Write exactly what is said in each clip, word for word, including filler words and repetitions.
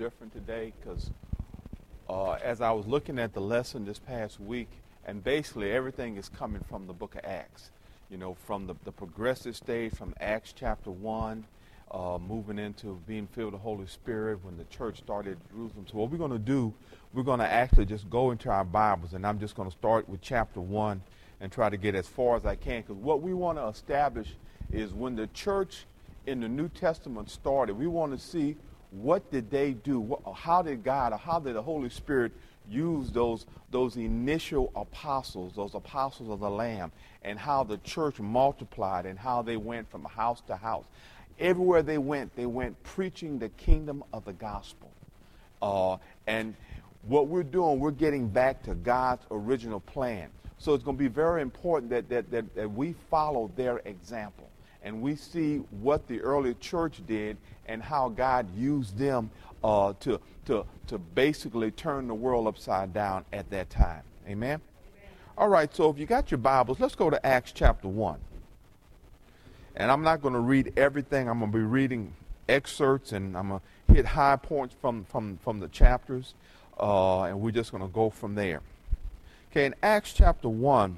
different today because uh, as I was looking at the lesson this past week, and basically everything is coming from the book of Acts, you know, from the, the progressive stage from Acts chapter one, uh, moving into being filled with the Holy Spirit when the church started at Jerusalem. So what we're going to do, we're going to actually just go into our Bibles, and I'm just going to start with chapter one and try to get as far as I can, because what we want to establish is when the church in the New Testament started, we want to see what did they do, what, how did God, or how did the Holy Spirit use those, those initial apostles, those apostles of the Lamb, and how the church multiplied and how they went from house to house. Everywhere they went, they went preaching the kingdom of the gospel. Uh, and what we're doing, we're getting back to God's original plan. So it's going to be very important that, that, that, that we follow their example and we see what the early church did and how God used them uh, to, to, to basically turn the world upside down at that time. Amen? Amen? All right, so if you got your Bibles, let's go to Acts chapter one. And I'm not going to read everything. I'm going to be reading excerpts, and I'm going to hit high points from, from, from the chapters, uh, and we're just going to go from there. Okay, in Acts chapter one,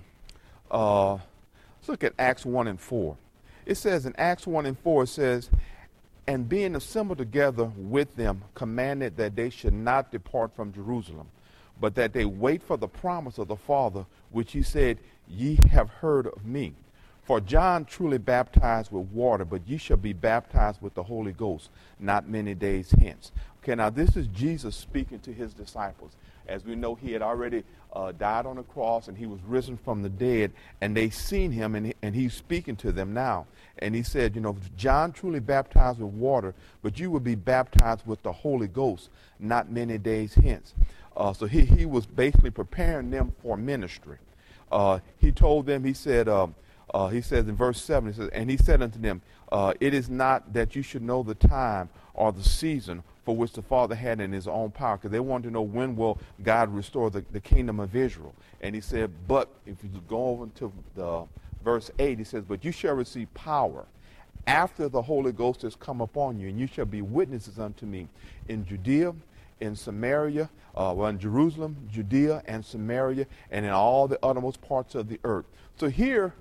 uh, let's look at Acts one and four. It says in Acts one and four, it says, "And being assembled together with them, commanded that they should not depart from Jerusalem, but that they wait for the promise of the Father, which he said, Ye have heard of me. For John truly baptized with water, but ye shall be baptized with the Holy Ghost not many days hence." Okay, now this is Jesus speaking to his disciples. As we know, he had already uh, died on the cross, and he was risen from the dead, and they seen him, and, he, and he's speaking to them now. And he said, you know, John truly baptized with water, but you will be baptized with the Holy Ghost not many days hence. Uh, so he, he was basically preparing them for ministry. Uh, he told them, he said, uh, uh, he says in verse seven, he says, "And he said unto them, uh, It is not that you should know the time or the season for which the Father had in his own power," because they wanted to know when will God restore the, the kingdom of Israel. And he said, but if you go over to the verse eight, he says, "But you shall receive power after the Holy Ghost has come upon you, and you shall be witnesses unto me in Judea, in Samaria, uh, well, in Jerusalem, Judea, and Samaria, and in all the uttermost parts of the earth." So here,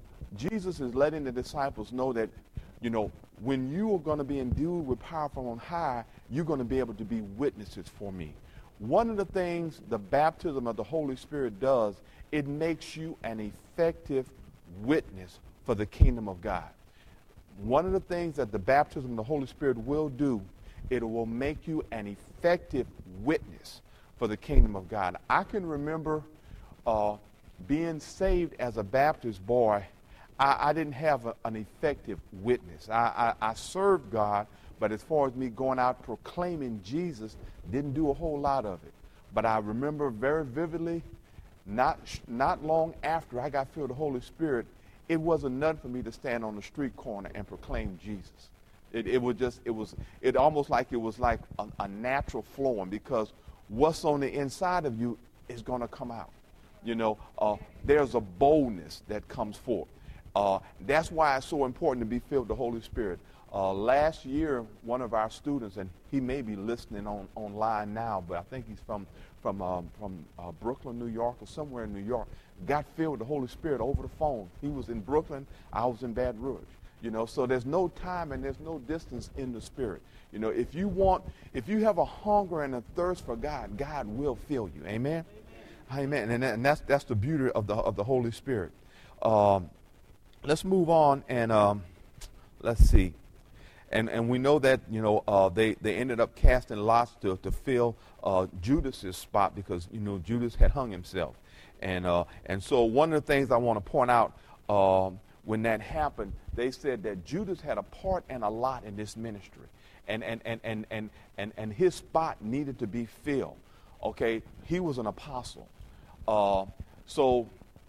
Jesus is letting the disciples know that, you know, when you are going to be endued with power from on high, you're going to be able to be witnesses for me. One of the things the baptism of the Holy Spirit does, it makes you an effective witness for the kingdom of God. One of the things that the baptism of the Holy Spirit will do, it will make you an effective witness for the kingdom of God. I can remember uh, being saved as a Baptist boy. I, I didn't have a, an effective witness. I, I, I served God, but as far as me going out proclaiming Jesus, didn't do a whole lot of it. But I remember very vividly, not not long after I got filled with the Holy Spirit, it wasn't nothing for me to stand on the street corner and proclaim Jesus. It, it was just, it was, it almost like it was like a, a natural flowing, because what's on the inside of you is going to come out. You know, uh, there's a boldness that comes forth. Uh, that's why it's so important to be filled with the Holy Spirit. Uh, last year, one of our students, and he may be listening on online now, but I think he's from from um, from uh, Brooklyn, New York, or somewhere in New York, got filled with the Holy Spirit over the phone. He was in Brooklyn, I was in Baton Rouge. You know, so there's no time and there's no distance in the Spirit. You know, if you want, if you have a hunger and a thirst for God, God will fill you. Amen. Amen. Amen. And, and that's that's the beauty of the of the Holy Spirit. Um, Let's move on and um, let's see. And and we know that, you know, uh, they, they ended up casting lots to, to fill uh, Judas's spot, because, you know, Judas had hung himself. And uh, and so one of the things I want to point out, um, when that happened, they said that Judas had a part and a lot in this ministry. And and, and, and, and, and, and his spot needed to be filled. Okay? He was an apostle. Uh, so...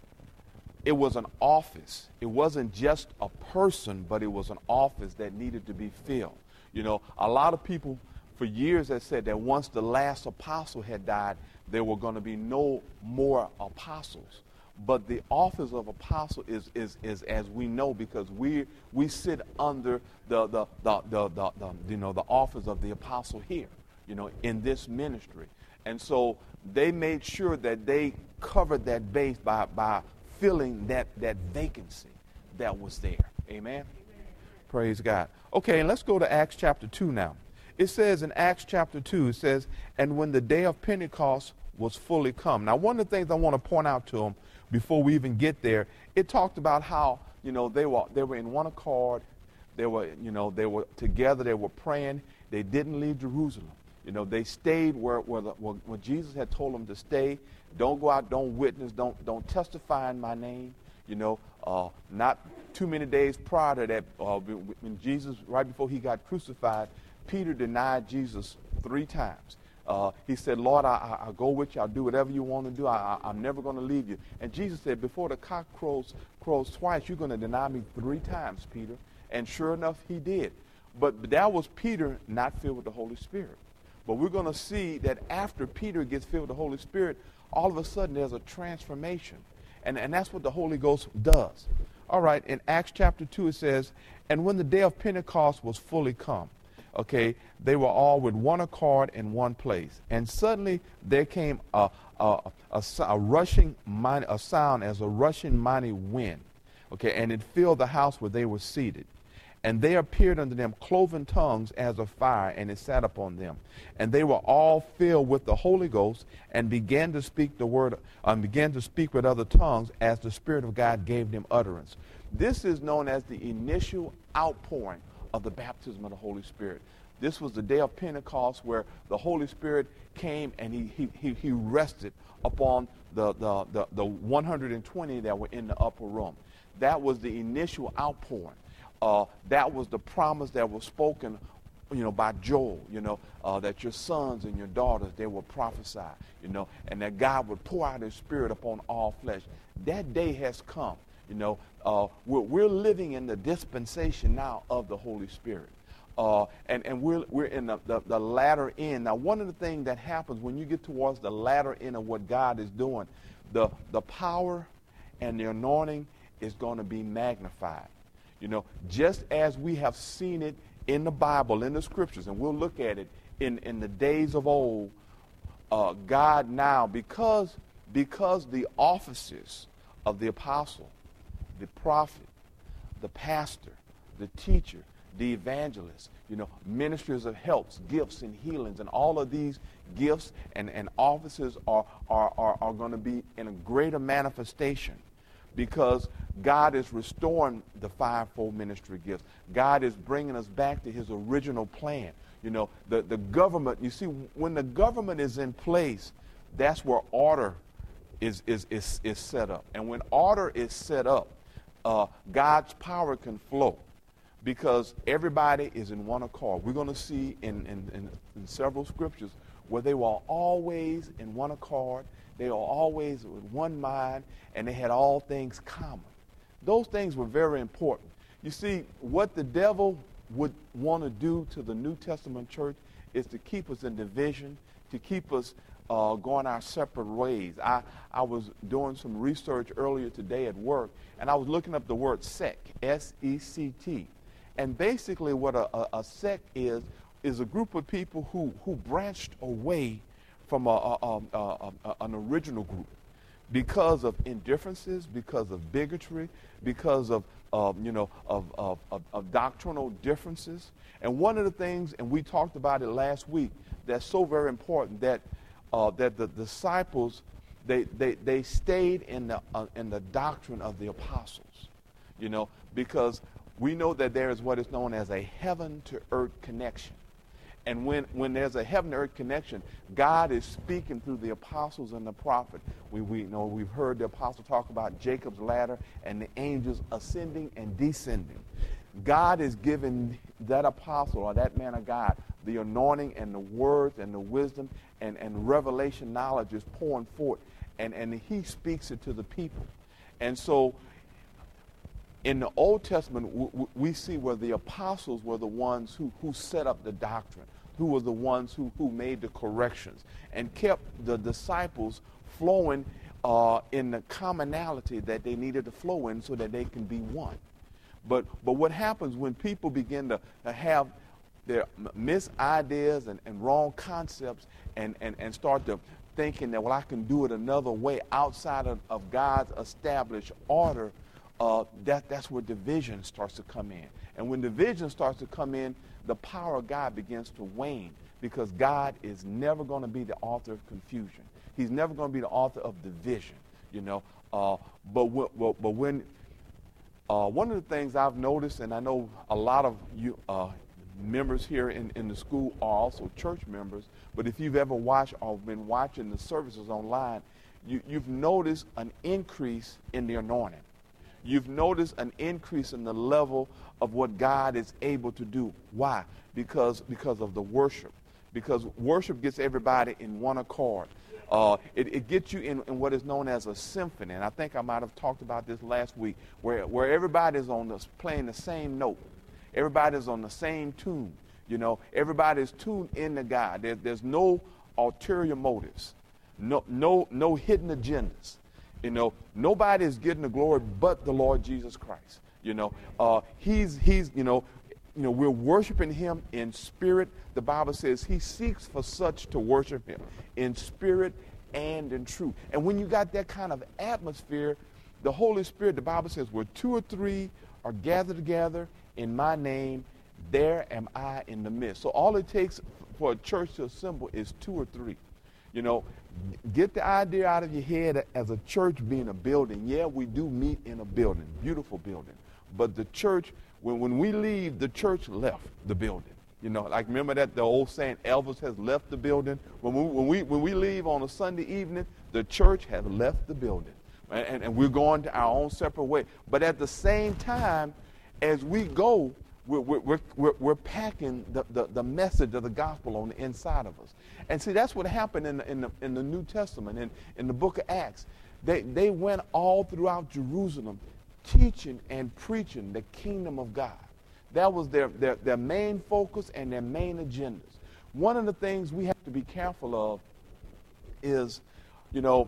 It was an office. It wasn't just a person, but it was an office that needed to be filled. You know, a lot of people for years have said that once the last apostle had died, there were going to be no more apostles. But the office of apostle is, is, is as we know, because we we sit under the the, the, the, the, the you know the office of the apostle here. you know, in this ministry. And so they made sure that they covered that base by, by filling that, that vacancy that was there. Amen? Amen? Praise God. Okay, and let's go to Acts chapter two now. It says in Acts chapter two, it says, and when the day of Pentecost was fully come. Now, one of the things I want to point out to them before we even get there, it talked about how, you know, they were they were in one accord. They were, you know, they were together. They were praying. They didn't leave Jerusalem. You know, they stayed where where, the, where, where Jesus had told them to stay. Don't go out. Don't witness. Don't don't testify in my name. You know, uh, not too many days prior to that, uh, when Jesus, right before he got crucified, Peter denied Jesus three times. Uh, he said, Lord, I, I, I'll go with you. I'll do whatever you want to do. I, I, I'm never going to leave you. And Jesus said, before the cock crows, crows twice, you're going to deny me three times, Peter. And sure enough, he did. But that was Peter not filled with the Holy Spirit. But we're going to see that after Peter gets filled with the Holy Spirit, all of a sudden there's a transformation. And, and that's what the Holy Ghost does. All right, in Acts chapter two it says, and when the day of Pentecost was fully come, okay, they were all with one accord in one place. And suddenly there came a, a, a, a rushing, mighty, a sound as a rushing mighty wind, okay, and it filled the house where they were seated. And there appeared unto them cloven tongues as of fire, and it sat upon them. And they were all filled with the Holy Ghost, and began to speak the word, um, began to speak with other tongues, as the Spirit of God gave them utterance. This is known as the initial outpouring of the baptism of the Holy Spirit. This was the day of Pentecost, where the Holy Spirit came and he he he, he rested upon the, the, the, the one hundred twenty that were in the upper room. That was the initial outpouring. Uh, that was the promise that was spoken, you know, by Joel, you know, uh, that your sons and your daughters, they will prophesy, you know, and that God would pour out his Spirit upon all flesh. That day has come, you know. Uh, we're, we're living in the dispensation now of the Holy Spirit. Uh, and, and we're, we're in the, the, the latter end. Now, one of the things that happens when you get towards the latter end of what God is doing, the, the power and the anointing is going to be magnified. You know, just as we have seen it in the Bible, in the scriptures, and we'll look at it in, in the days of old, uh, God now, because, because the offices of the apostle, the prophet, the pastor, the teacher, the evangelist, you know, ministers of helps, gifts, and healings, and all of these gifts and, and offices are, are, are, are going to be in a greater manifestation, because God is restoring the fivefold ministry gifts. God is bringing us back to his original plan. You know, the, the government, you see, when the government is in place, that's where order is, is, is, is set up. And when order is set up, uh, God's power can flow, because everybody is in one accord. We're going to see in, in, in, in several scriptures where they were always in one accord. They were always with one mind, and they had all things common. Those things were very important. You see, what the devil would want to do to the New Testament church is to keep us in division, to keep us uh, going our separate ways. I, I was doing some research earlier today at work, and I was looking up the word sect, S E C T. And basically what a, a, a sect is, is a group of people who, who branched away from a, a, a, a, a, an original group because of indifferences, because of bigotry, because of, um, you know, of, of, of, of doctrinal differences. And one of the things, and we talked about it last week, that's so very important, that uh, that the disciples, they, they, they stayed in the, uh, in the doctrine of the apostles, you know, because we know that there is what is known as a heaven-to-earth connection. And when, when there's a heaven-to-earth connection, God is speaking through the apostles and the prophet. We, we you know we've heard the apostle talk about Jacob's ladder and the angels ascending and descending. God is giving that apostle or that man of God the anointing and the words and the wisdom and, and revelation knowledge is pouring forth. And, and he speaks it to the people. And so in the Old Testament, w- w- we see where the apostles were the ones who, who set up the doctrine, who were the ones who, who made the corrections, and kept the disciples flowing uh, in the commonality that they needed to flow in so that they can be one. But but what happens when people begin to, to have their miss ideas and, and wrong concepts and, and, and start to thinking that, well, I can do it another way outside of, of God's established order, uh, that, that's where division starts to come in. And when division starts to come in, the power of God begins to wane, because God is never going to be the author of confusion. He's never going to be the author of division, you know. Uh, but, w- w- but when uh, one of the things I've noticed, and I know a lot of you uh, members here in, in the school are also church members, but if you've ever watched or been watching the services online, you, you've noticed an increase in the anointing. You've noticed an increase in the level of what God is able to do. Why? Because, because of the worship. Because worship gets everybody in one accord. Uh, it, it gets you in, in what is known as a symphony. And I think I might have talked about this last week, where, where everybody's on the, playing the same note. Everybody's on the same tune. You know, everybody's tuned into God. There, there's no ulterior motives, no, no, no hidden agendas. You know, nobody is getting the glory but the Lord Jesus Christ. You know, uh, he's he's you know, you know, we're worshiping Him in spirit. The Bible says He seeks for such to worship Him in spirit and in truth. And when you got that kind of atmosphere, the Holy Spirit, the Bible says, where two or three are gathered together in My name, there am I in the midst. So all it takes for a church to assemble is two or three. You know, get the idea out of your head as a church being a building. Yeah, we do meet in a building, beautiful building. But the church, when, when we leave, the church left the building. You know, like remember that the old saying, Elvis has left the building. When we, when we, when we leave on a Sunday evening, the church has left the building. And, and, and we're going to our own separate way. But at the same time, as we go, We're, we're, we're, we're packing the, the, the message of the gospel on the inside of us. And see, that's what happened in the, in the, in the New Testament, in, in the book of Acts. They, they went all throughout Jerusalem teaching and preaching the kingdom of God. That was their, their, their main focus and their main agendas. One of the things we have to be careful of is, you know,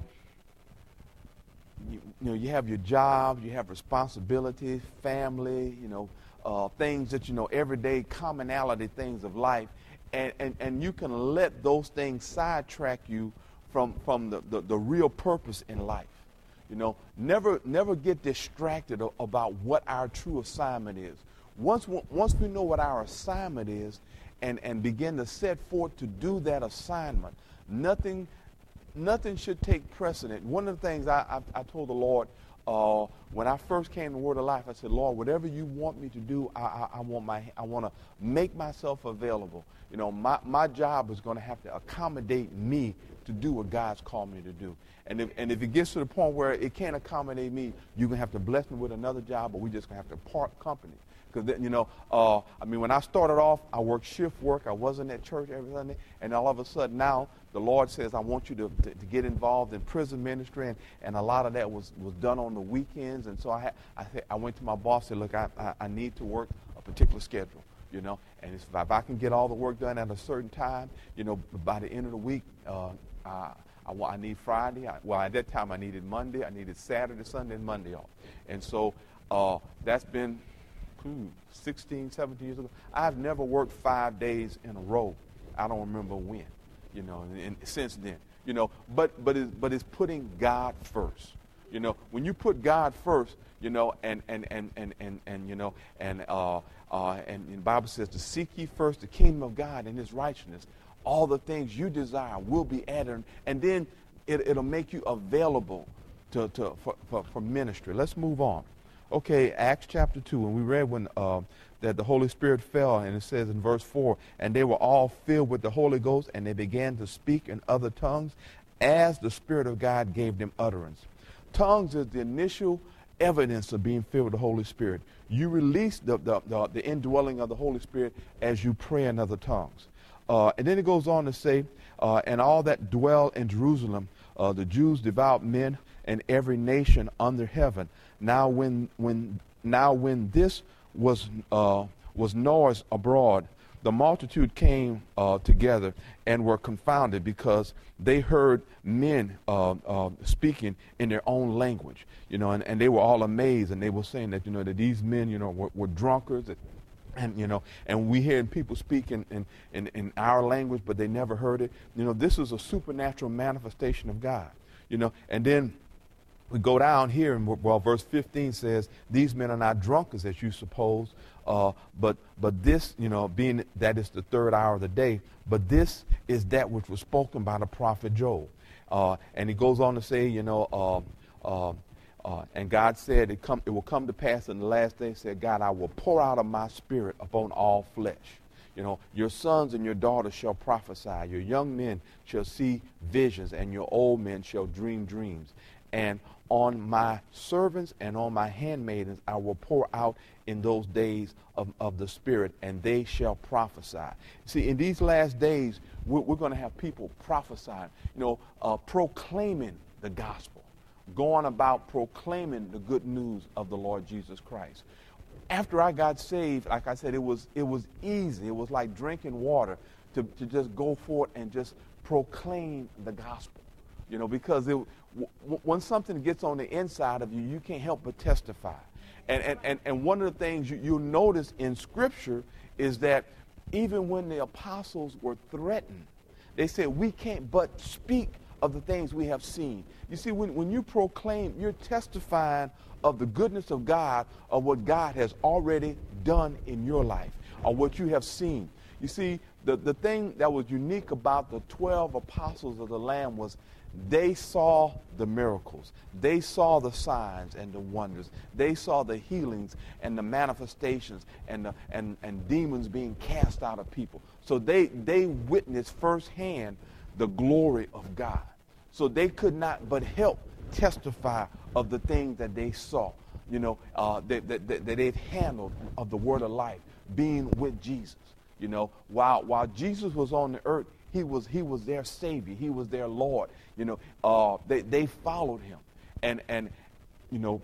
you, you know, you have your job, you have responsibilities, family, you know, Uh, things that, you know, everyday commonality things of life, and, and, and you can let those things sidetrack you from, from the, the, the real purpose in life. You know, never never get distracted about what our true assignment is. Once, once we know what our assignment is and, and begin to set forth to do that assignment, nothing, nothing should take precedent. One of the things I, I, I told the Lord, Uh, when I first came to Word of Life, I said, Lord, whatever you want me to do, I, I, I want my, I want to make myself available. You know, my, my job is going to have to accommodate me to do what God's called me to do. And if, and if it gets to the point where it can't accommodate me, you're going to have to bless me with another job, or we're just going to have to part company. Because, you know, uh, I mean, when I started off, I worked shift work. I wasn't at church every Sunday. And all of a sudden now, the Lord says, I want you to, to, to get involved in prison ministry. And, and a lot of that was, was done on the weekends. And so I, had, I, I went to my boss and said, look, I, I, I need to work a particular schedule, you know. And if, if I can get all the work done at a certain time, you know, by the end of the week, uh, I, I, I need Friday. I, well, at that time, I needed Monday. I needed Saturday, Sunday, and Monday off. And so uh, that's been sixteen, seventeen years ago. I've never worked five days in a row. I don't remember when, you know, and, and since then, you know, but but it's, but it's putting God first. You know, when you put God first, you know, and and and and and, and you know, and uh uh and, and the Bible says to seek ye first the kingdom of God and His righteousness, all the things you desire will be added, and then it, it'll make you available to to for, for, for ministry. Let's move on. Okay, Acts chapter two, and we read when uh, that the Holy Spirit fell, and it says in verse four, and they were all filled with the Holy Ghost, and they began to speak in other tongues as the Spirit of God gave them utterance. Tongues is the initial evidence of being filled with the Holy Spirit. You release the, the, the, the indwelling of the Holy Spirit as you pray in other tongues. Uh, and then it goes on to say, uh, and all that dwell in Jerusalem, uh, the Jews, devout men, and every nation under heaven. Now when when now when this was uh, was noised abroad, the multitude came uh, together and were confounded, because they heard men uh, uh, speaking in their own language, you know, and, and they were all amazed, and they were saying that, you know, that these men, you know, were, were drunkards, that, And, you know, and we hear people speak in, in, in, in our language, but they never heard it. You know, this is a supernatural manifestation of God, you know. And then we go down here, and well, verse fifteen says, these men are not drunkards, as you suppose, uh, but but this, you know, being that is the third hour of the day, but this is that which was spoken by the prophet Joel. Uh, and he goes on to say, you know, uh, uh, Uh, and God said, it, come, it will come to pass in the last day, said God, I will pour out of my spirit upon all flesh. You know, your sons and your daughters shall prophesy. Your young men shall see visions, and your old men shall dream dreams. And on my servants and on my handmaidens I will pour out in those days of, of the Spirit, and they shall prophesy. See, in these last days, we're, we're going to have people prophesying, you know, uh, proclaiming the gospel, going about proclaiming the good news of the Lord Jesus Christ. After I got saved, like I said, it was it was easy. It was like drinking water to, to just go forth and just proclaim the gospel. You know, because it, w- when something gets on the inside of you, you can't help but testify. And and, and, and one of the things you, you'll notice in Scripture is that even when the apostles were threatened, they said, we can't but speak of the things we have seen. You see, when, when you proclaim, you're testifying of the goodness of God, of what God has already done in your life, or what you have seen. You see, the, the thing that was unique about the twelve apostles of the Lamb was they saw the miracles. They saw the signs and the wonders. They saw the healings and the manifestations and, the, and, and demons being cast out of people. So they, they witnessed firsthand the glory of God. So they could not but help testify of the things that they saw, you know, uh, that, that, that, that they've handled of the word of life, being with Jesus. You know, while while Jesus was on the earth, he was he was their Savior. He was their Lord. You know, uh, they, they followed him. And, and you know,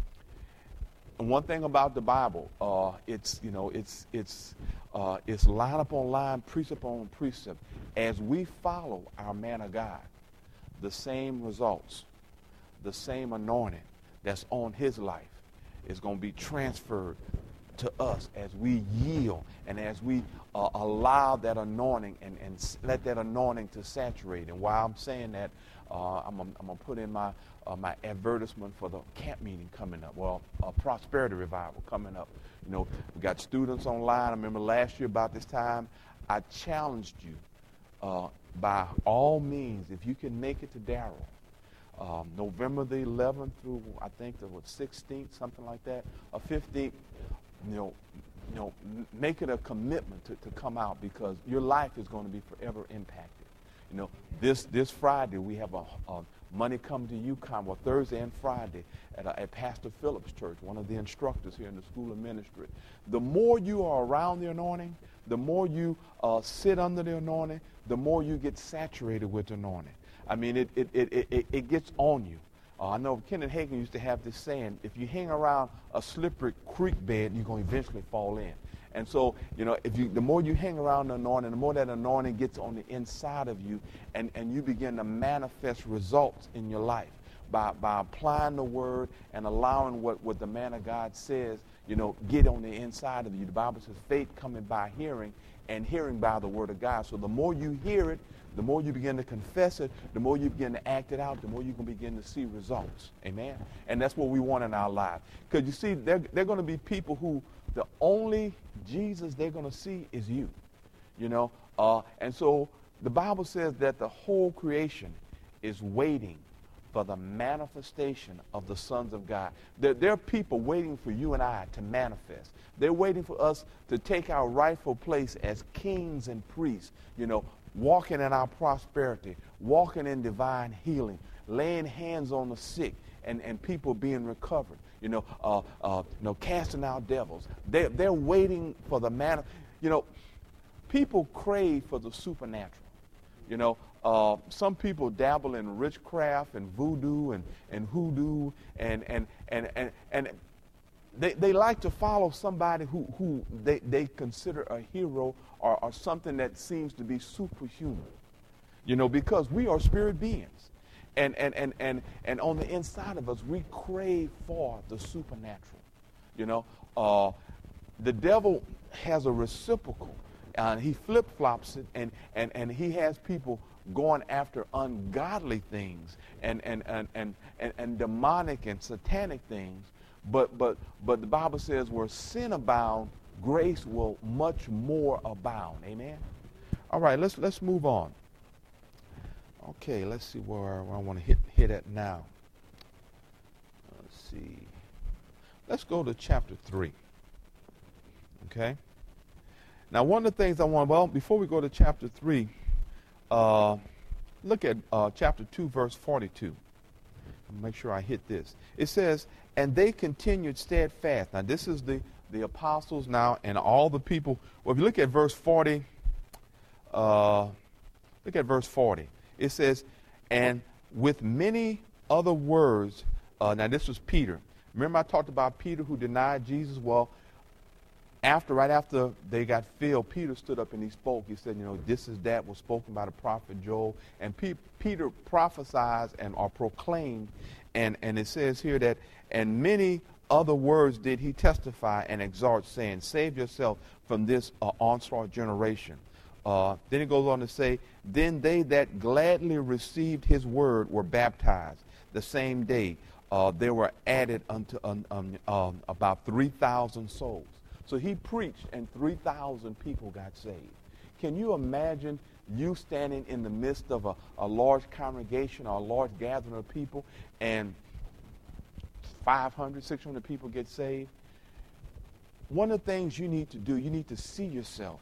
and one thing about the Bible, uh, it's, you know, it's, it's, uh, it's line upon line, precept upon precept. As we follow our man of God, the same results, the same anointing that's on his life is going to be transferred to us as we yield and as we uh, allow that anointing and, and let that anointing to saturate. And while I'm saying that, uh, I'm, I'm going to put in my uh, my advertisement for the camp meeting coming up. Well, a prosperity revival coming up. You know, we got students online. I remember last year about this time, I challenged you uh, by all means, if you can make it to Darrell, um, November the eleventh through I think the what, sixteenth, something like that, or fifteenth. You know, you know, make it a commitment to, to come out, because your life is going to be forever impacted. You know, this this Friday we have a, a Money Come to You conference, Thursday and Friday at, a, at Pastor Phillips Church, one of the instructors here in the School of Ministry. The more you are around the anointing, the more you uh, sit under the anointing, the more you get saturated with the anointing. I mean, it it it it, it gets on you. Uh, I know Kenneth Hagin used to have this saying, if you hang around a slippery creek bed, you're going to eventually fall in. And so, you know, if you, the more you hang around the anointing, the more that anointing gets on the inside of you, and, and you begin to manifest results in your life by, by applying the word and allowing what, what the man of God says, you know, get on the inside of you. The Bible says faith coming by hearing, and hearing by the word of God. So the more you hear it, the more you begin to confess it, the more you begin to act it out, the more you can begin to see results. Amen? And that's what we want in our lives. Because you see, they're, they're going to be people who the only Jesus they're going to see is you. You know? Uh, and so the Bible says that the whole creation is waiting for the manifestation of the sons of God. There, there are people waiting for you and I to manifest. They're waiting for us to take our rightful place as kings and priests, you know, walking in our prosperity, walking in divine healing, laying hands on the sick, and, and people being recovered, you know, uh, uh, you know, casting out devils. They're, they're waiting for the man. You know, people crave for the supernatural. You know, uh, some people dabble in witchcraft and voodoo and, and hoodoo, and, and, and, and, and they, they like to follow somebody who, who they, they consider a hero, or, or something that seems to be superhuman, you know, because we are spirit beings. And, and, and, and, and on the inside of us, we crave for the supernatural. You know, uh, the devil has a reciprocal. Uh, he flip-flops it, and, and, and he has people going after ungodly things and, and, and, and, and, and demonic and satanic things. But, but, but the Bible says where sin abound, grace will much more abound. Amen? All right, let's, let's move on. Okay, let's see where, where I want to hit, hit at now. Let's see. Let's go to chapter three. Okay? Now, one of the things I want, well, before we go to chapter three, uh, look at uh, chapter two, verse forty-two. Make sure I hit this. It says, and they continued steadfast. Now, this is the, the apostles now and all the people. Well, if you look at verse forty, uh, look at verse forty. It says, and with many other words, uh, now this was Peter. Remember I talked about Peter who denied Jesus? Well, after, right after they got filled, Peter stood up and he spoke. He said, you know, this is that was spoken by the prophet Joel. And P- Peter prophesied and or proclaimed, and, and it says here that, and many other words did he testify and exhort, saying, save yourself from this uh, onslaught generation. Uh, then it goes on to say, then they that gladly received his word were baptized. The same day uh, they were added unto um, um, um, about three thousand souls. So he preached and three thousand people got saved. Can you imagine you standing in the midst of a, a large congregation or a large gathering of people and five hundred, six hundred people get saved? One of the things you need to do, you need to see yourself,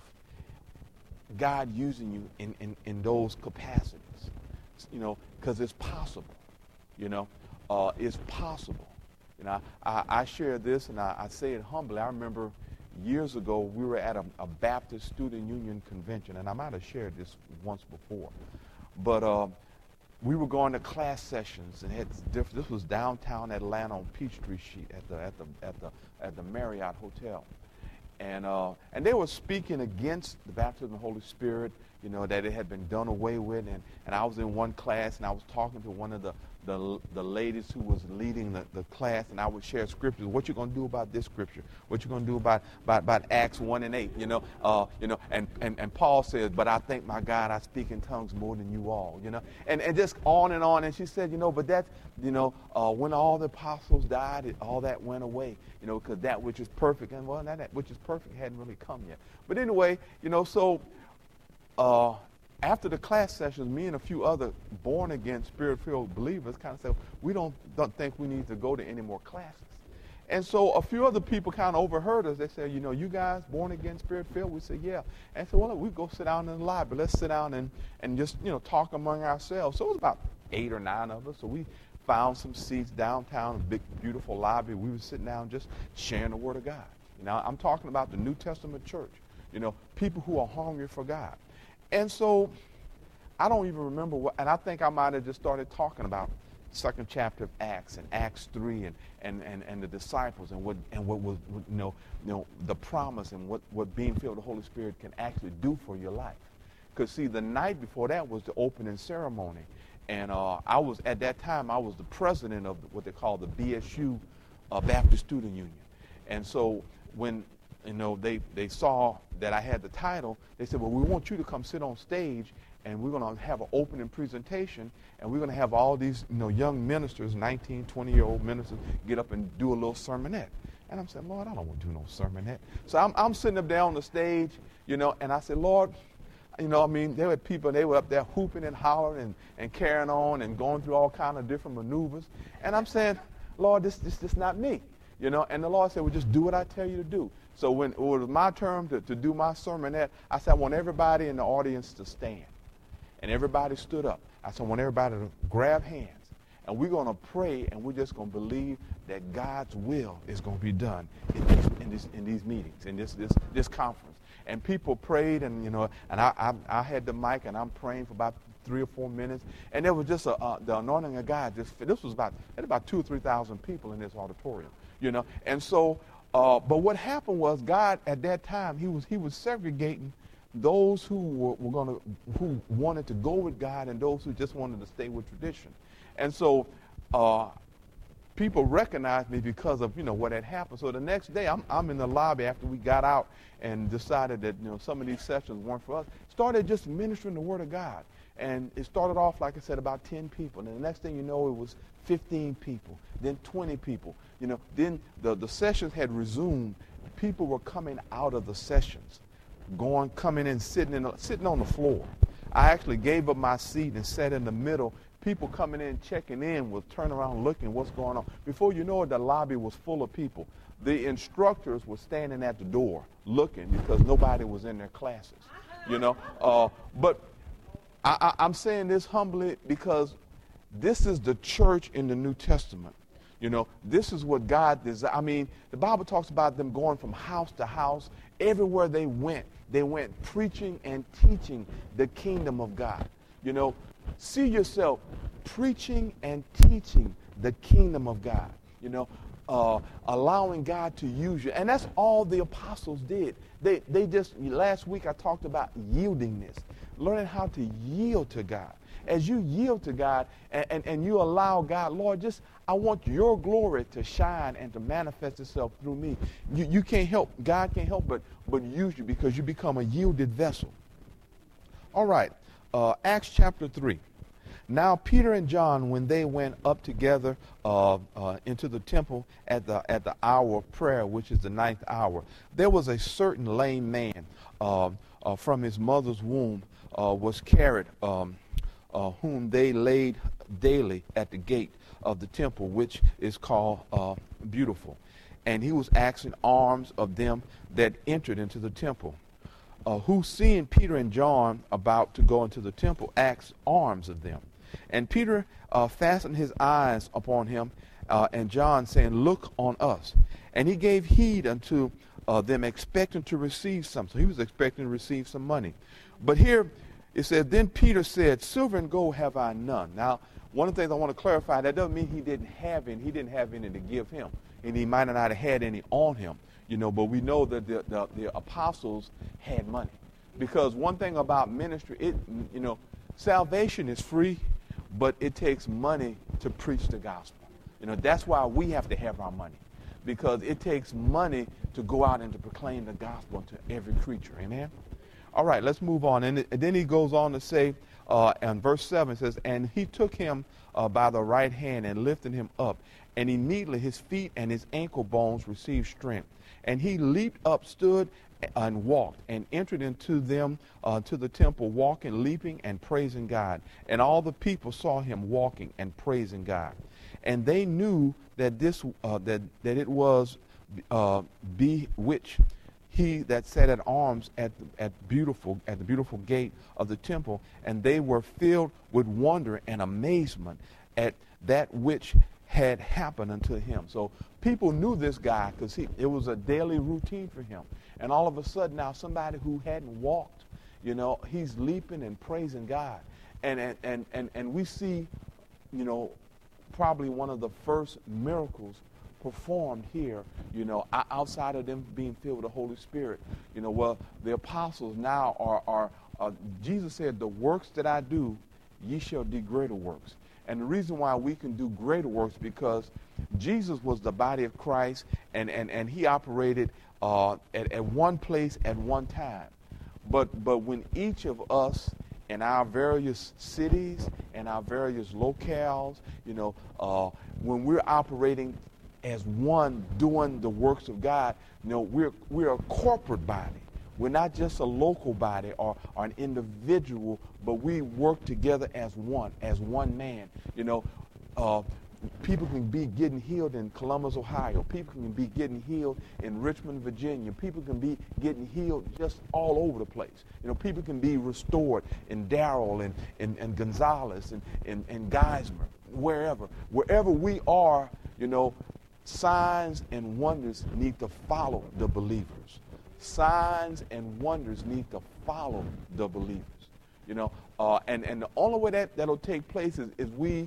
God using you in, in, in those capacities, you know, because it's possible, you know, uh, it's possible. You know, I, I share this and I, I say it humbly. I remember years ago we were at a, a Baptist Student Union convention, and I might have shared this once before, but uh, we were going to class sessions and had diff- this was downtown Atlanta on Peachtree Street at the at the at the at the Marriott Hotel. And uh, and they were speaking against the baptism of the Holy Spirit, you know, that it had been done away with. And, and I was in one class, and I was talking to one of the, the, the ladies who was leading the, the class, and I would share scriptures. What you going to do about this scripture? What you going to do about, about, about Acts one and eight, you know? Uh, you know, and, and, and Paul says, but I thank my God I speak in tongues more than you all, you know? And, and just on and on. And she said, you know, but that, you know, uh, when all the apostles died, it, all that went away, you know, because that which is perfect, and well, that, that which is perfect hadn't really come yet. But anyway, you know, so uh, after the class sessions, me and a few other born-again, spirit-filled believers kind of said, we don't, don't think we need to go to any more classes. And so a few other people kind of overheard us. They said, you know, you guys born-again, spirit-filled? We said, yeah. And so, well, we go sit down in the library. Let's sit down and, and just, you know, talk among ourselves. So it was about eight or nine of us. So we found some seats downtown, a big, beautiful lobby. We were sitting down just sharing the Word of God. You know, I'm talking about the New Testament church, you know, people who are hungry for God. And so I don't even remember what, and I think I might have just started talking about the second chapter of Acts and Acts three and, and, and, and the disciples and what and what was, you know, you know, the promise and what, what being filled with the Holy Spirit can actually do for your life. Because, see, the night before that was the opening ceremony. And uh, I was, at that time, I was the president of what they call the B S U uh, Baptist Student Union. And so when, you know, they, they saw that I had the title, they said, well, we want you to come sit on stage, and we're going to have an opening presentation, and we're going to have all these, you know, young ministers, nineteen, twenty-year-old ministers, get up and do a little sermonette. And I'm saying, Lord, I don't want to do no sermonette. So I'm, I'm sitting up there on the stage, you know, and I said, Lord, you know, I mean, there were people, they were up there hooping and hollering and, and carrying on and going through all kind of different maneuvers. And I'm saying, Lord, this this this not me. You know, and the Lord said, well, just do what I tell you to do. So when it was my turn to, to do my sermonette, I said, I want everybody in the audience to stand. And everybody stood up. I said, I want everybody to grab hands. And we're going to pray, and we're just going to believe that God's will is going to be done in these, in, this, in these meetings, in this, this, this conference. And people prayed, and, you know, and I, I, I had the mic, and I'm praying for about three or four minutes. And there was just a, uh, the anointing of God. Just, this was about, there about two or three thousand people in this auditorium, you know. And so, uh, but what happened was God, at that time, he was, he was segregating those who were, were going to, who wanted to go with God and those who just wanted to stay with tradition. And so uh, people recognized me because of, you know, what had happened. So the next day, I'm, I'm in the lobby after we got out and decided that, you know, some of these sessions weren't for us. Started just ministering the Word of God. And it started off, like I said, about ten people. And the next thing you know, it was fifteen people, then twenty people. You know, then the, the sessions had resumed. People were coming out of the sessions, going, coming in, sitting in, sitting on the floor. I actually gave up my seat and sat in the middle. People coming in, checking in, would turn around looking what's going on. Before you know it, the lobby was full of people. The instructors were standing at the door looking because nobody was in their classes, you know. Uh, but I, I, I'm saying this humbly because this is the church in the New Testament. You know, this is what God designed. I mean, the Bible talks about them going from house to house. Everywhere they went, they went preaching and teaching the kingdom of God. You know, see yourself preaching and teaching the kingdom of God. You know, uh, allowing God to use you. And that's all the apostles did. They, they just, last week I talked about yieldingness, learning how to yield to God. As you yield to God and, and, and you allow God, Lord, just, I want your glory to shine and to manifest itself through me. You, you can't help, God can't help but, but use you because you become a yielded vessel. All right, uh, Acts chapter three. Now Peter and John, when they went up together uh, uh, into the temple at the at the hour of prayer, which is the ninth hour, there was a certain lame man uh, uh, from his mother's womb uh, was carried, um, uh, whom they laid daily at the gate of the temple, which is called uh, Beautiful. And he was asking alms of them that entered into the temple, uh, who, seeing Peter and John about to go into the temple, asked alms of them. And Peter uh, fastened his eyes upon him, uh, and John, saying, Look on us. And he gave heed unto uh, them, expecting to receive something. So he was expecting to receive some money. But here it said, Then Peter said, Silver and gold have I none. Now, one of the things I want to clarify, that doesn't mean he didn't have any. He didn't have any to give him. And he might not have had any on him, you know, but we know that the, the, the apostles had money. Because one thing about ministry, it, you know, salvation is free, but it takes money to preach the gospel. You know, that's why we have to have our money, because it takes money to go out and to proclaim the gospel to every creature. Amen? All right, let's move on. And, and then he goes on to say, uh, and verse seven says, And he took him uh, by the right hand and lifted him up, and immediately his feet and his ankle bones received strength. And he leaped up, stood, and walked, and entered into them uh, to the temple, walking, leaping, and praising God. And all the people saw him walking and praising God. And they knew that this uh, that that it was uh, bewitched, he that sat at arms at the, at beautiful at the beautiful gate of the temple. And they were filled with wonder and amazement at that which had happened unto him. So people knew this guy because he it was a daily routine for him. And all of a sudden now somebody who hadn't walked, you know, he's leaping and praising God. And and, and, and, and we see, you know, probably one of the first miracles performed here, you know, outside of them being filled with the Holy Spirit. You know, well, the apostles now are, are uh, Jesus said, the works that I do, ye shall do greater works. And the reason why we can do greater works because Jesus was the body of Christ, and, and, and he operated uh, at, at one place at one time. But, but when each of us in our various cities and our various locales, you know, uh, when we're operating as one doing the works of God, you know, we're, we're a corporate body. We're not just a local body or, or an individual, but we work together as one, as one man. You know, uh, people can be getting healed in Columbus, Ohio. People can be getting healed in Richmond, Virginia. People can be getting healed just all over the place. You know, people can be restored in Darrell and, and, and Gonzales and, and, and Geismar, wherever. Wherever we are, you know, signs and wonders need to follow the believers. Signs and wonders need to follow the believers. You know, uh, and, and the only way that, that'll take place is, is we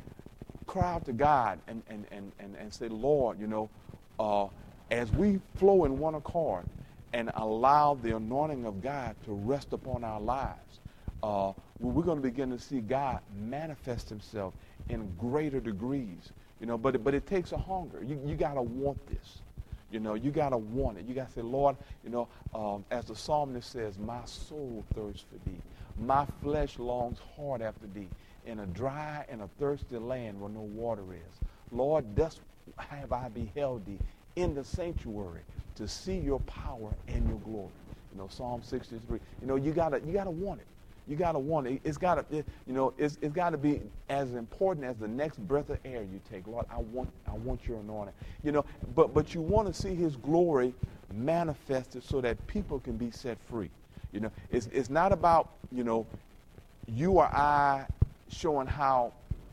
cry out to God and, and, and, and, and say, Lord, you know, uh, as we flow in one accord and allow the anointing of God to rest upon our lives, uh, we're going to begin to see God manifest himself in greater degrees. You know, but it, but it takes a hunger. You you gotta want this. You know, you gotta want it. You gotta say, Lord, you know, um, as the psalmist says, my soul thirsts for thee. My flesh longs hard after thee in a dry and a thirsty land where no water is. Lord, thus have I beheld thee in the sanctuary to see your power and your glory. You know, Psalm sixty-three. You know, you gotta you gotta want it. You gotta want it. It's gotta, it, you know, it's it's gotta be as important as the next breath of air you take. Lord, I want I want your anointing. You know, but but you want to see His glory manifested so that people can be set free. You know, it's it's not about, you know, you or I showing how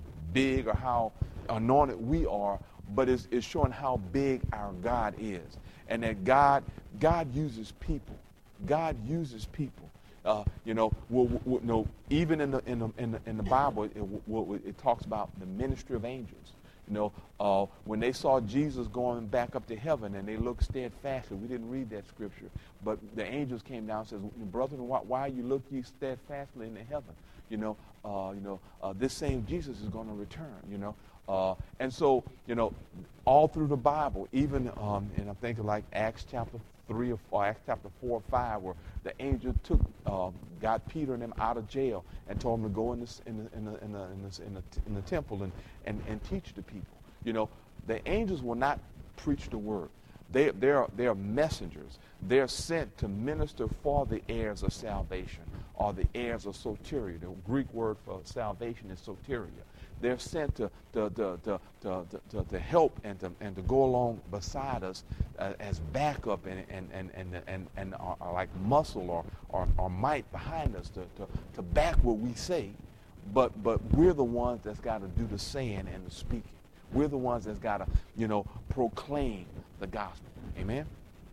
big or how anointed we are, but it's, it's showing how big our God is, and that God God uses people. God uses people. Uh, you know, we'll, we'll, you know, even in the in the in the, in the Bible, it, it, it talks about the ministry of angels. You know, uh, when they saw Jesus going back up to heaven, and they looked steadfastly. We didn't read that scripture, but the angels came down and says, "Brethren, why, why you look ye steadfastly into heaven? You know, uh, you know, uh, this same Jesus is going to return. You know." Uh, and so, you know, all through the Bible, even, um, and I'm thinking like Acts chapter three or four, Acts chapter four or five, where the angel took, uh, got Peter and them out of jail and told them to go in the in the in the in the in the, in the, in the temple and, and and teach the people. You know, the angels will not preach the word. They they're they're messengers. They're sent to minister for the heirs of salvation, or the heirs of soteria. The Greek word for salvation is soteria. They're sent to to, to, to, to, to, to help and to and to go along beside us uh, as backup and and and and and, and are, are like muscle or, or or might behind us to, to, to back what we say, but but we're the ones that's got to do the saying and the speaking. We're the ones that's got to, you know, proclaim the gospel. Amen? Amen.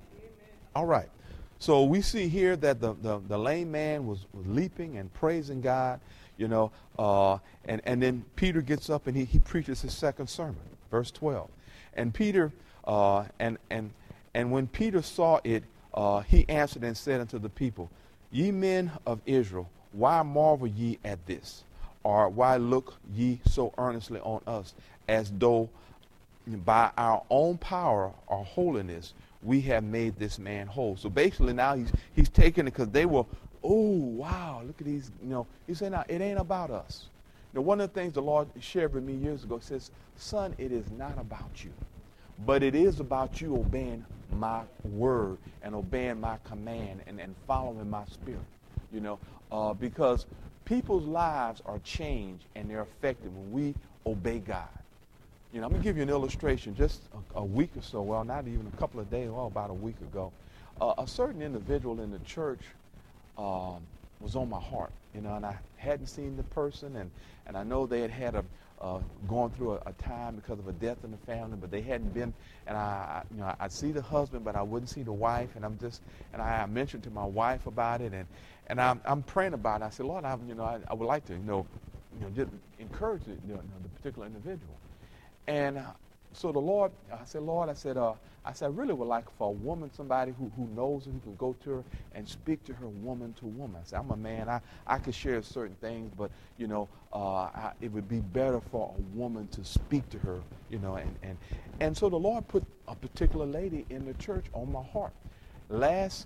All right. So we see here that the, the, the lame man was, was leaping and praising God. You know, uh, and, and then Peter gets up and he, he preaches his second sermon, verse twelve. And Peter, uh, and, and, and when Peter saw it, uh, he answered and said unto the people, Ye men of Israel, why marvel ye at this? Or why look ye so earnestly on us, as though by our own power or holiness we have made this man whole? So basically now he's, he's taking it because they were, oh, wow, look at these, you know. He said, now, it ain't about us. Now, one of the things the Lord shared with me years ago says, son, it is not about you, but it is about you obeying my word and obeying my command and, and following my spirit, you know, uh, because people's lives are changed and they're affected when we obey God. You know, I'm going to give you an illustration. Just a, a week or so, well, not even a couple of days, well, about a week ago, uh, a certain individual in the church Um, was on my heart, you know, and I hadn't seen the person, and, and I know they had had a uh, gone through a, a time because of a death in the family, but they hadn't been, and I, you know, I'd see the husband, but I wouldn't see the wife, and I'm just, and I, I mentioned to my wife about it, and, and I'm, I'm praying about it. I said, Lord, I, you know, I, I would like to, you know, you know, just encourage the, you know, the particular individual, and uh, so the Lord, I said, Lord, I said, uh, I said, I really would like for a woman, somebody who, who knows and who can go to her and speak to her woman to woman. I said, I'm a man. I, I could share certain things, but, you know, uh, I, it would be better for a woman to speak to her, you know. And, and, and so the Lord put a particular lady in the church on my heart. Last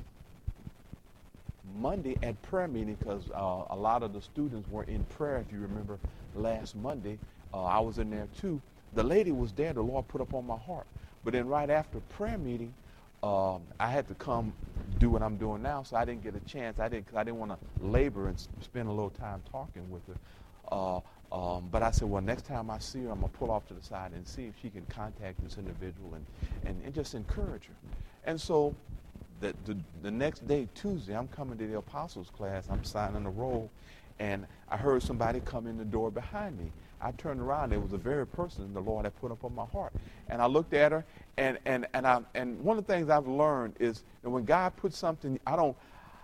Monday at prayer meeting, because uh, a lot of the students were in prayer, if you remember, last Monday. Uh, I was in there too. The lady was there, the Lord put up on my heart. But then right after prayer meeting, um, I had to come do what I'm doing now, so I didn't get a chance. I didn't, cause I didn't want to labor and spend a little time talking with her. Uh, um, but I said, well, next time I see her, I'm going to pull off to the side and see if she can contact this individual and, and, and just encourage her. And so the, the, the next day, Tuesday, I'm coming to the apostles class. I'm signing the roll, and I heard somebody come in the door behind me. I turned around. It was the very person the Lord had put up on my heart. And I looked at her, and and and I and one of the things I've learned is that when God puts something, I don't.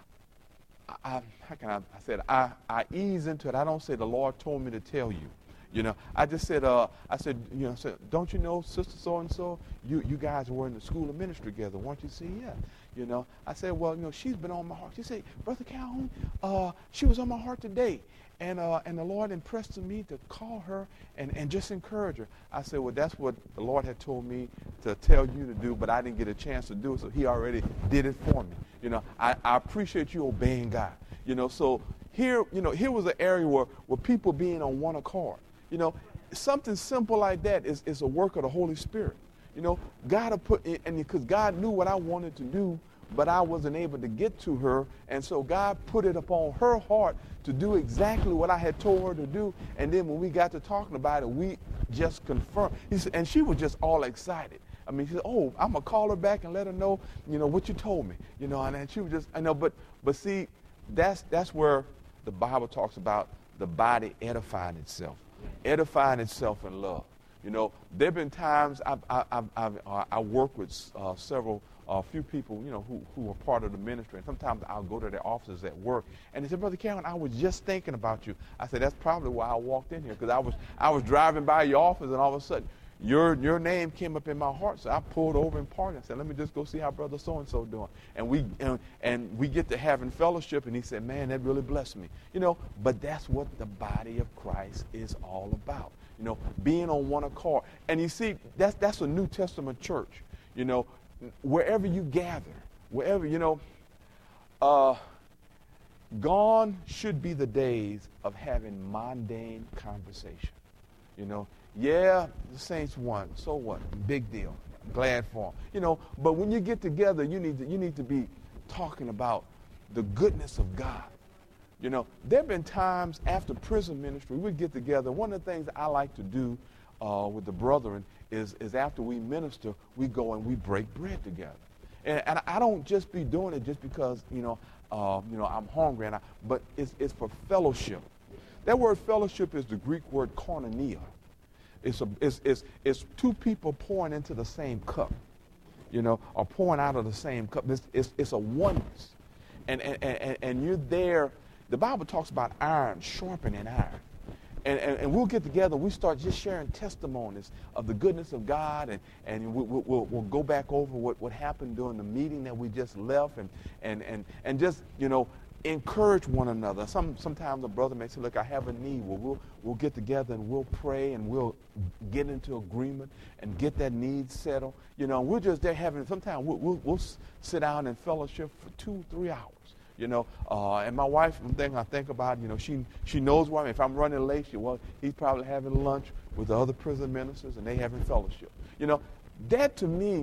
I, how can I? I said I I ease into it. I don't say the Lord told me to tell you. You know, I just said, uh, I said, you know, said, don't you know, sister so and so, you you guys were in the school of ministry together, weren't you? See, yeah. You know, I said, well, you know, she's been on my heart. She said, Brother Calhoun, uh, she was on my heart today. And, uh, and the Lord impressed on me to call her and, and just encourage her. I said, well, that's what the Lord had told me to tell you to do, but I didn't get a chance to do it, so he already did it for me. You know, I, I appreciate you obeying God. You know, so here, you know, here was an area where, where people being on one accord. You know, something simple like that is, is a work of the Holy Spirit. You know, God had put, and because God knew what I wanted to do, but I wasn't able to get to her, and so God put it upon her heart to do exactly what I had told her to do. And then when we got to talking about it, we just confirmed. He said, and she was just all excited. I mean, she said, "Oh, I'm gonna call her back and let her know, you know, what you told me." You know, and, and she was just, I know, but but see, that's that's where the Bible talks about the body edifying itself, edifying itself in love. You know, there've been times I've I've, I've, I've uh, I work with uh, several. A uh, few people, you know, who, who are part of the ministry, and sometimes I'll go to their offices at work, and they said, "Brother Calvin, I was just thinking about you." I said, "That's probably why I walked in here, because I was I was driving by your office, and all of a sudden, your your name came up in my heart." So I pulled over and parked and said, "Let me just go see how Brother so and so doing." And we and, and we get to having fellowship, and he said, "Man, that really blessed me." You know, but that's what the body of Christ is all about. You know, being on one accord. And you see, that's that's a New Testament church. You know. Wherever you gather, wherever, you know, uh, gone should be the days of having mundane conversation. You know, yeah, the Saints won, so what? Big deal. I'm glad for them. You know, but when you get together, you need to, you need to be talking about the goodness of God. You know, there have been times after prison ministry, we get together. One of the things I like to do uh, with the brethren is, is after we minister, we go and we break bread together. And, and I don't just be doing it just because, you know, uh, you know, I'm hungry, and I, but it's, it's for fellowship. That word fellowship is the Greek word koinonia. It's, a, it's, it's, it's two people pouring into the same cup, you know, or pouring out of the same cup. It's, it's, it's a oneness. And, and, and, and you're there. The Bible talks about iron sharpening iron. And, and, and we'll get together, we start just sharing testimonies of the goodness of God, and, and we, we, we'll, we'll go back over what, what happened during the meeting that we just left, and, and, and, and just, you know, encourage one another. Some, sometimes a brother may say, "Look, I have a need." Well, we'll, we'll get together and we'll pray and we'll get into agreement and get that need settled. You know, we're just there having, sometimes we'll, we'll, we'll sit down and fellowship for two, three hours. You know, uh, and my wife, one thing I think about, you know, she she knows where I'm. If I'm running late, she, well, he's probably having lunch with the other prison ministers, and they having fellowship. You know, that to me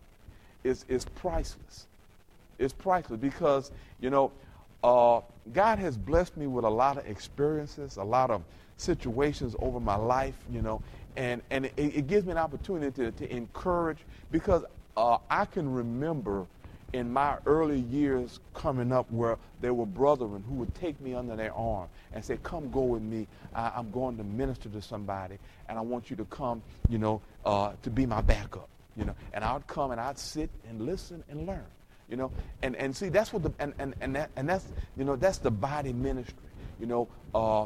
is is priceless. It's priceless because, you know, uh, God has blessed me with a lot of experiences, a lot of situations over my life, you know, and, and it, it gives me an opportunity to, to encourage, because uh, I can remember in my early years coming up where there were brethren who would take me under their arm and say, "Come go with me. I, I'm going to minister to somebody, and I want you to come, you know, uh, to be my backup." You know, and I'd come and I'd sit and listen and learn. You know, and, and see, that's what the and, and, and that and that's you know that's the body ministry. You know, uh,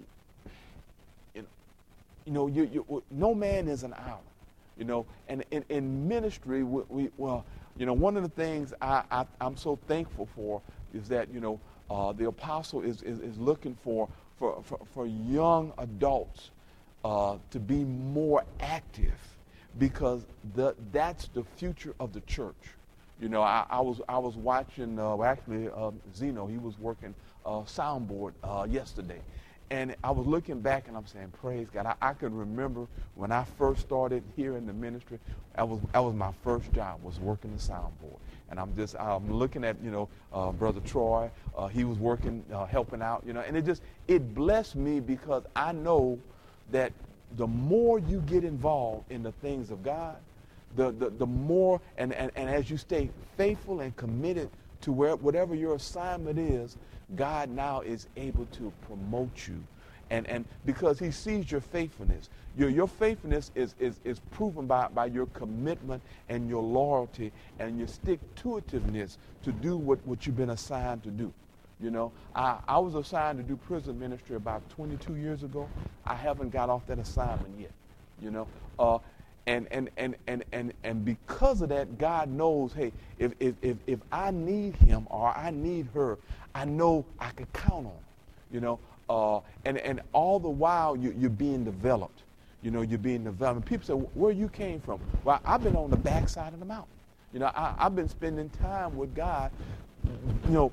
you know, you know, you, you, no man is an island. You know, and in, in ministry, we, we well. You know, one of the things I, I, I'm so thankful for is that, you know, uh, the apostle is, is, is looking for, for, for, for young adults uh, to be more active, because the, that's the future of the church. You know, I, I was I was watching, uh, actually, uh, Zeno, he was working uh, soundboard uh, yesterday. And I was looking back and I'm saying, praise God. I, I can remember when I first started here in the ministry, that was, that was my first job, was working the soundboard. And I'm just, I'm looking at, you know, uh, Brother Troy, uh, he was working, uh, helping out, you know, and it just, it blessed me, because I know that the more you get involved in the things of God, the, the, the more, and, and, and as you stay faithful and committed to where, whatever your assignment is, God now is able to promote you. And, and because he sees your faithfulness. Your, your faithfulness is, is, is proven by, by your commitment and your loyalty and your stick-to-itiveness to do what, what you've been assigned to do. You know, I, I was assigned to do prison ministry about twenty-two years ago. I haven't got off that assignment yet. You know, uh, and, and, and, and, and, and because of that, God knows, hey, if, if, if, if I need him or I need her, I know I can count on him. You know, uh, and, and all the while you, you're being developed. You know, you're being developed. And people say, where you came from? Well, I've been on the backside of the mountain. You know, I, I've been spending time with God. You know,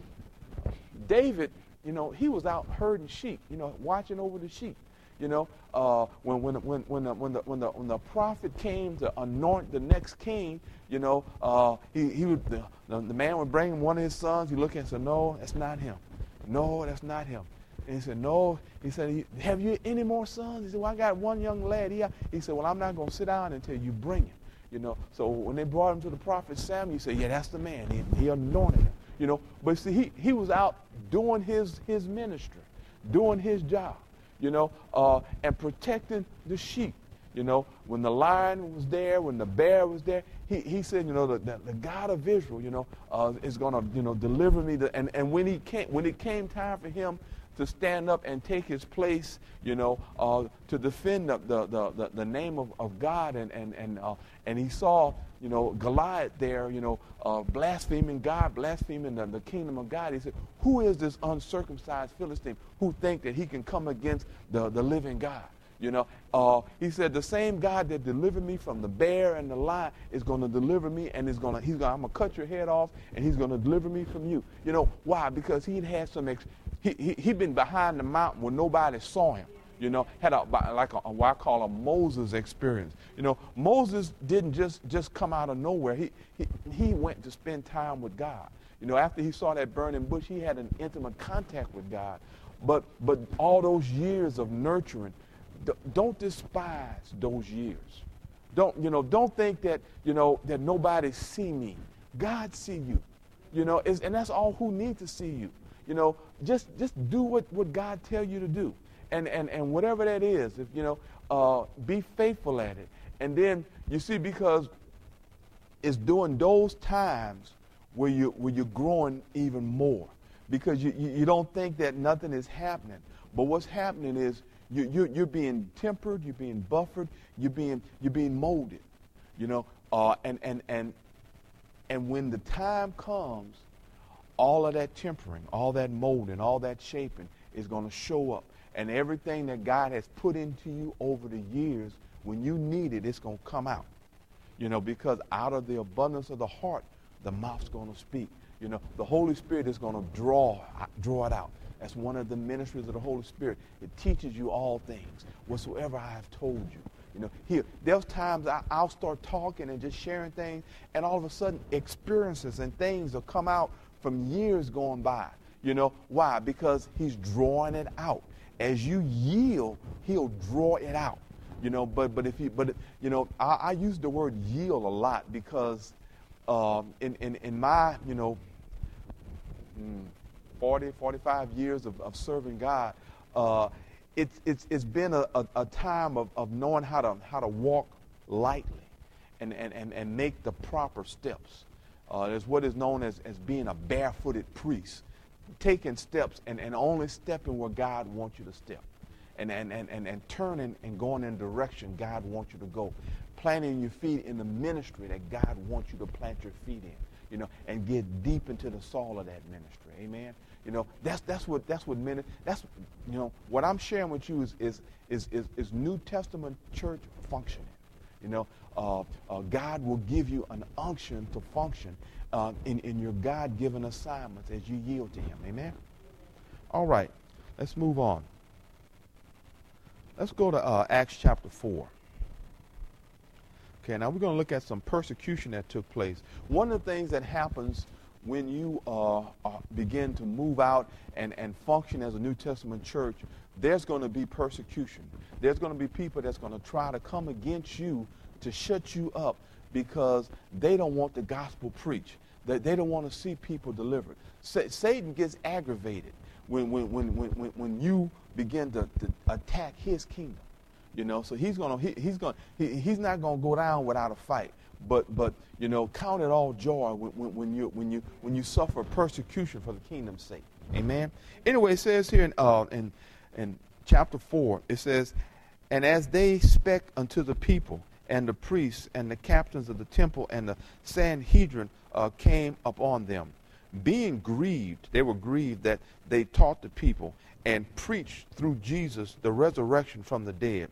David, you know, he was out herding sheep, you know, watching over the sheep. You know, uh, when when when when the, when the when the when the prophet came to anoint the next king, you know, uh, he he would the, the, the man would bring one of his sons. He looked and said, "No, that's not him. No, that's not him." And he said, "No." He said, "Have you any more sons?" He said, "Well, I got one young lad." He he said, "Well, I'm not going to sit down until you bring him." You know, so when they brought him to the prophet Samuel, he said, "Yeah, that's the man." He, he anointed him. You know, but see, he he was out doing his his ministry, doing his job. You know, uh, and protecting the sheep. You know, when the lion was there, when the bear was there, he, he said, you know, the, the, the God of Israel, you know, uh, is going to, you know, deliver me. The, and, and when he came, when it came time for him to stand up and take his place, you know, uh, to defend the, the, the, the name of, of God, and and and uh, and he saw, you know, Goliath there, you know, uh, blaspheming God, blaspheming the, the kingdom of God. He said, who is this uncircumcised Philistine who think that he can come against the, the living God? You know, uh, he said, the same God that delivered me from the bear and the lion is going to deliver me, and is going to, he's going, I'm going to cut your head off, and he's going to deliver me from you. You know, why? Because he'd had some, ex- he, he, he'd been behind the mountain where nobody saw him. You know, had a, like a, what I call a Moses experience. You know, Moses didn't just, just come out of nowhere. He, he, he went to spend time with God. You know, after he saw that burning bush, he had an intimate contact with God. But, but all those years of nurturing, d- don't despise those years. Don't, you know, don't think that, you know, that nobody see me. God see you. You know, it's, and that's all who need to see you. You know, just, just do what, what God tell you to do. And, and, and whatever that is, if, you know, uh, be faithful at it. And then, you see, because it's during those times where, you, where you're growing even more. Because you, you, you don't think that nothing is happening. But what's happening is you, you, you're being tempered, you're being buffered, you're being, you're being molded. You know, uh, and, and, and, and when the time comes, all of that tempering, all that molding, all that shaping is going to show up. And everything that God has put into you over the years, when you need it, it's going to come out. You know, because out of the abundance of the heart, the mouth's going to speak. You know, the Holy Spirit is going to draw, draw it out. That's one of the ministries of the Holy Spirit. It teaches you all things, whatsoever I have told you. You know, here, there's times I, I'll start talking and just sharing things, and all of a sudden experiences and things will come out from years going by. You know, why? Because he's drawing it out. As you yield, he'll draw it out. You know, but but if you but you know, I, I use the word yield a lot because um, in, in in my you know forty, forty-five years of, of serving God, uh, it's it's it's been a, a, a time of, of knowing how to how to walk lightly, and and, and, and make the proper steps. Uh, there's what is known as, as being a barefooted priest. Taking steps and, and only stepping where God wants you to step. And, and, and, and, and turning and going in the direction God wants you to go. Planting your feet in the ministry that God wants you to plant your feet in. You know, and get deep into the soul of that ministry. Amen. You know, that's that's what that's what ministry, that's you know, what I'm sharing with you is is is is, is New Testament church functioning. You know, uh, uh, God will give you an unction to function uh, in, in your God-given assignments as you yield to him. Amen? All right. Let's move on. Let's go to uh, Acts chapter four. Okay, now we're going to look at some persecution that took place. One of the things that happens when you uh, uh, begin to move out and, and function as a New Testament church, there's going to be persecution. There's going to be people that's going to try to come against you to shut you up because they don't want the gospel preached. They, they don't want to see people delivered. Sa- Satan gets aggravated when, when, when, when, when you begin to, to attack his kingdom. You know, so he's gonna he, he's gonna he, he's not gonna go down without a fight. But but you know, count it all joy when, when, when you when you when you suffer persecution for the kingdom's sake. Amen. Anyway, it says here in uh in in chapter four, it says, and as they spake unto the people and the priests and the captains of the temple and the Sanhedrin uh, came upon them, being grieved, they were grieved that they taught the people and preached through Jesus the resurrection from the dead.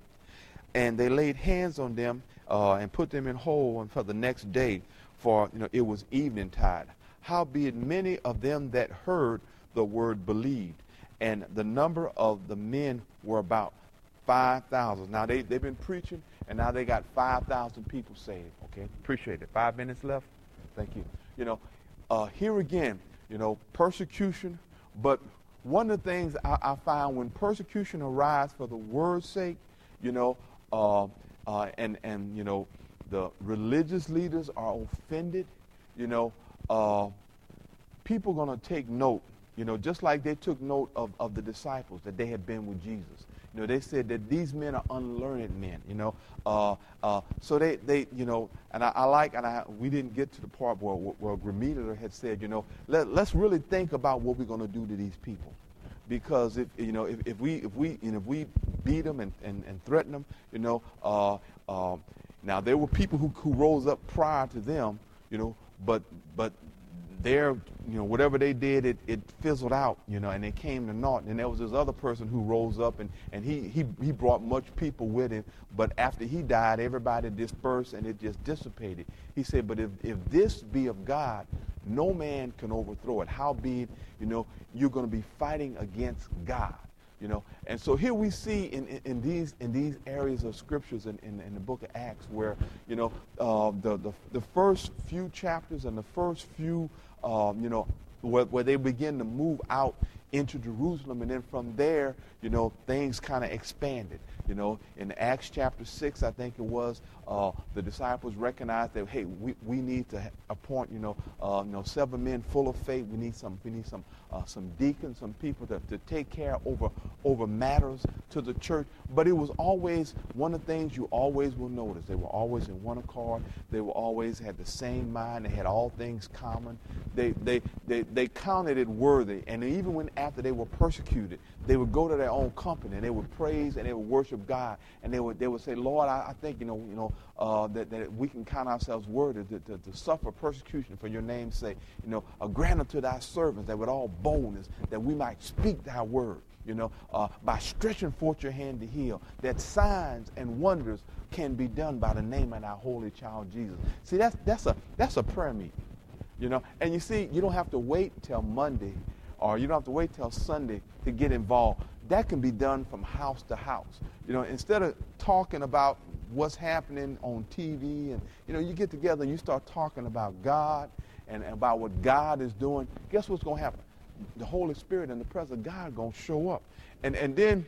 And they laid hands on them uh, and put them in hold until the next day, for you know it was eventide. Howbeit many of them that heard the word believed, and the number of the men were about five thousand. Now they, they've been preaching, and now they got five thousand people saved. Okay, appreciate it. Five minutes left. Thank you. You know, uh, here again, you know, persecution, but one of the things I, I find when persecution arises for the word's sake, you know, uh, uh, and, and, you know, the religious leaders are offended, you know, uh, people are going to take note, you know, just like they took note of, of the disciples that they had been with Jesus. You know, they said that these men are unlearned men, you know. Uh, uh, so they, they, you know, and I, I like, and I, we didn't get to the part where, where Gramita had said, you know, let, let's really think about what we're going to do to these people. Because if you know if, if we if we you know, if we beat them and, and, and threaten them, you know, uh, uh, now there were people who, who rose up prior to them, you know, but but their you know whatever they did, it, it fizzled out, you know, and it came to naught. And there was this other person who rose up and, and he, he he brought much people with him, but after he died, everybody dispersed and it just dissipated. He said, but if if this be of God, no man can overthrow it. Howbeit, you know, you're going to be fighting against God, you know. And so here we see in, in, in these in these areas of scriptures in, in, in the book of Acts where, you know, uh, the, the the first few chapters and the first few, um, you know, where, where they begin to move out into Jerusalem, and then from there, you know, things kind of expanded. You know, in Acts chapter six, I think it was, uh, the disciples recognized that, hey, we, we need to appoint, you know, uh, you know, seven men full of faith. We need some, we need some, uh, some deacons, some people to, to take care over, over matters to the church. But it was always one of the things you always will notice. They were always in one accord. They were always had the same mind. They had all things common. They, they, they, they counted it worthy. And even when after they were persecuted, they would go to their own company and they would praise and they would worship God, and they would they would say, Lord, I, I think you know you know uh, that, that we can count ourselves worthy to, to, to suffer persecution for your name's sake. You know, uh, grant unto thy servants that with all boldness that we might speak thy word. You know, uh, by stretching forth your hand to heal, that signs and wonders can be done by the name of our holy child Jesus. See, that's that's a that's a prayer meeting. You know, and you see, you don't have to wait till Monday, or you don't have to wait till Sunday to get involved. That can be done from house to house. You know, instead of talking about what's happening on T V, and, you know, you get together and you start talking about God and, and about what God is doing, guess what's going to happen? The Holy Spirit and the presence of God are going to show up. And, and then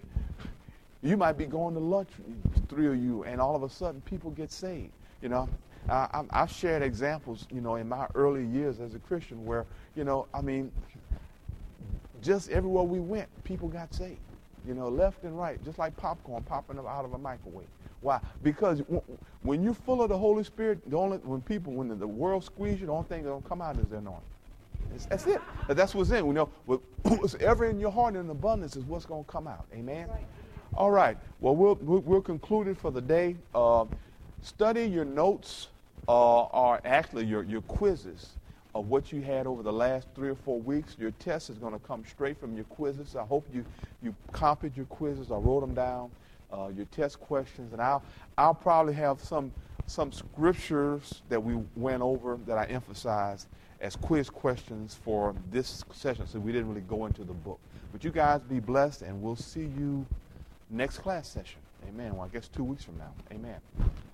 you might be going to lunch, three of you, and all of a sudden people get saved. You know, I, I've shared examples, you know, in my early years as a Christian where, you know, I mean, just everywhere we went, people got saved. You know, left and right, just like popcorn popping up out of a microwave. Why? Because w- when you're full of the Holy Spirit, the only when people, when the, the world squeezes you, the only thing that's going to come out is the anointing. It's, that's it. That's what's in. You know, what's ever in your heart in abundance is what's going to come out. Amen? Right. All right. Well, we'll, we'll, we'll conclude it for the day. Uh, study your notes, uh, or actually your, your quizzes of what you had over the last three or four weeks. Your test is going to come straight from your quizzes. I hope you, you copied your quizzes or wrote them down, uh, your test questions. And I'll, I'll probably have some, some scriptures that we went over that I emphasized as quiz questions for this session, so we didn't really go into the book. But you guys be blessed, and we'll see you next class session. Amen. Well, I guess two weeks from now. Amen.